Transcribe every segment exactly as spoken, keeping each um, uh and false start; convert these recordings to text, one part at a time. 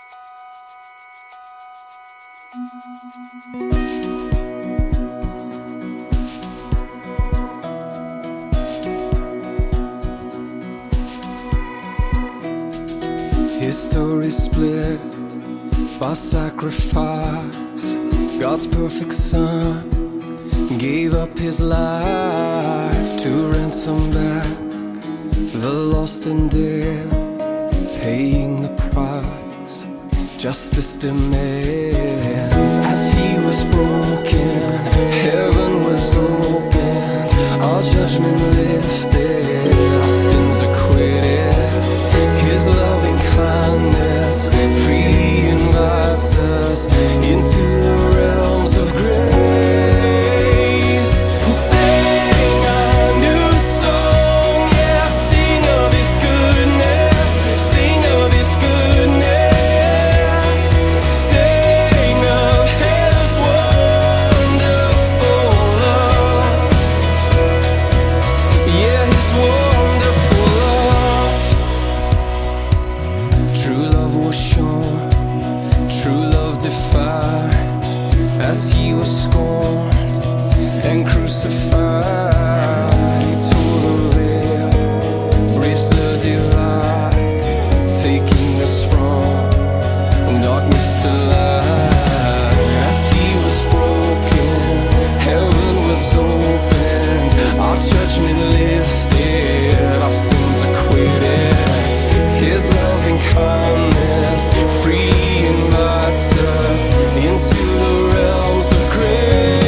History split by sacrifice. God's perfect Son gave up his life to ransom back the lost and dead, paying the price justice demands. As he was broken, heaven was opened, our judgment lifted, our sins acquitted. His loving kindness freely invites us into the realms of grace. Sing a new song, yeah, sing of his goodness, sing of his goodness, sing of his wonderful love, yeah, his wonderful love. True love was shown, true love defied, as he was scorned and crucified. He tore the veil, bridged the divide, taking us from darkness to light. As he was broken, heaven was opened, our judgment lifted, our sins acquitted. His loving kindness freely invites us into the realms of grace.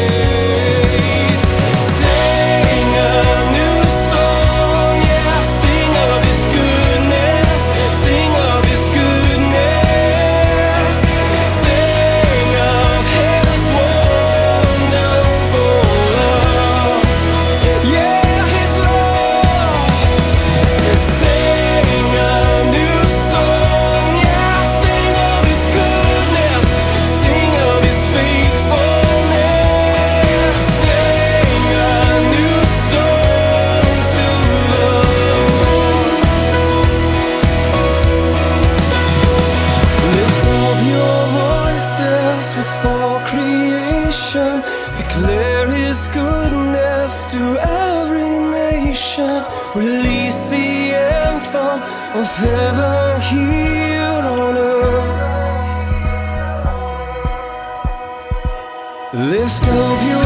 Sing a new song, yeah, sing of his goodness, sing of his goodness, sing of his wonderful love, yeah, his love. Sing a new song, yeah, sing of his goodness, sing of his faithfulness, sing a new song to the Lord. Lift up your voices with all creation, declare his goodness to every nation. Release the anthem of heaven here on earth. Lift up your